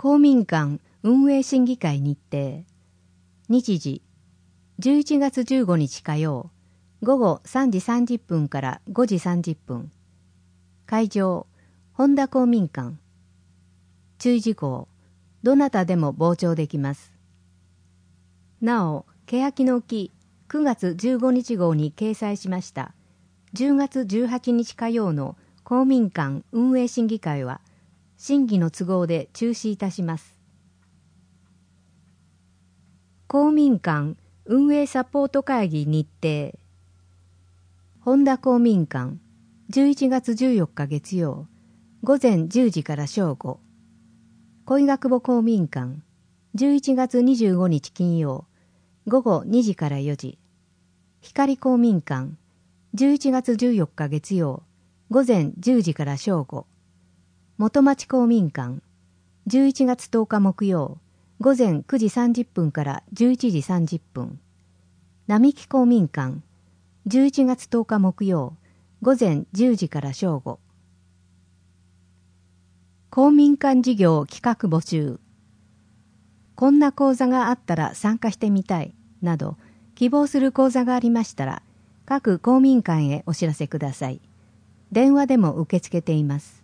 公民館運営審議会日程。日時、11月15日火曜、午後3時30分から5時30分。会場、本田公民館。注意事項、どなたでも傍聴できます。なお、欅の木9月15日号に掲載しました10月18日火曜の公民館運営審議会は、審議の都合で中止いたします。公民館運営サポート会議日程。本田公民館11月14日月曜午前10時から正午。恋ヶ窪公民館11月25日金曜午後2時から4時。光公民館11月14日月曜午前10時から正午。元町公民館11月10日木曜午前9時30分から11時30分。並木公民館11月10日木曜午前10時から正午。公民館事業企画募集。こんな講座があったら参加してみたいなど希望する講座がありましたら各公民館へお知らせください。電話でも受け付けています。